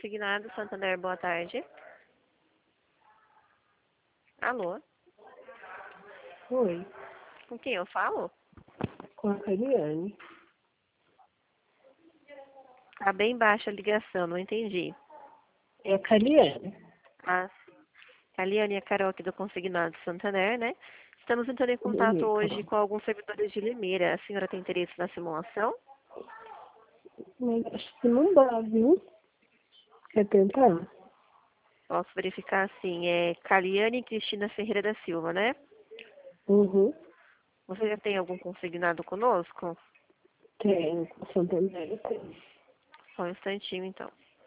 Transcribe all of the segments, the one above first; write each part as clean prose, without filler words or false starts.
Consignado, Santander, boa tarde. Alô? Oi, Com quem eu falo? com a Cariane. Tá bem baixa a ligação, não entendi. É a Cariane. A Aliane e a Carol aqui do Consignado Santander, né? Estamos entrando em contato Oi, hoje Carol. com alguns servidores de Limeira. A senhora tem interesse na simulação? Mas acho que não dá, viu? Quer tentar? Posso verificar assim, é Caliane Cristina Ferreira da Silva, né? Uhum. Você já tem algum consignado conosco? Tem, com Santander tem. Só um instantinho, então.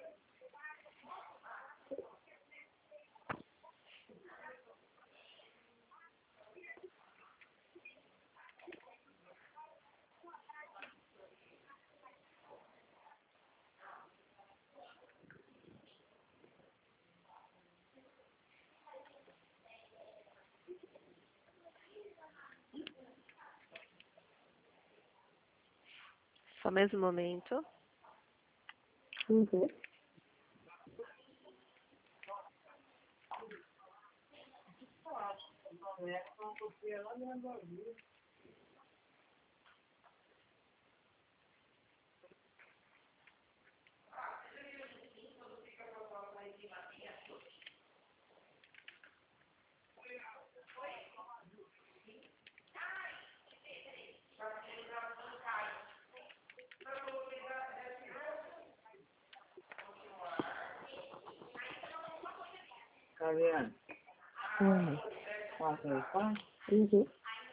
Só mais um momento. Uhum. Cariane, Oi. 434? Uhum.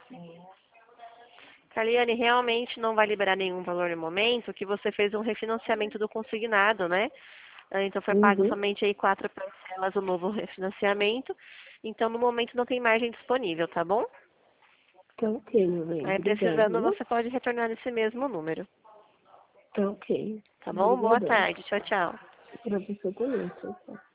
Caliane, realmente não vai liberar nenhum valor no momento, que você fez um refinanciamento do consignado, né? Então foi pago Uhum. somente aí 4 parcelas o novo refinanciamento. Então no momento não tem margem disponível, tá bom? Tá ok, meu bem. Aí Obrigada, precisando viu? você pode retornar nesse mesmo número, Tá ok. tá bom? Boa Obrigadão. tarde, tchau, tchau. Pra você também, tchau, tchau.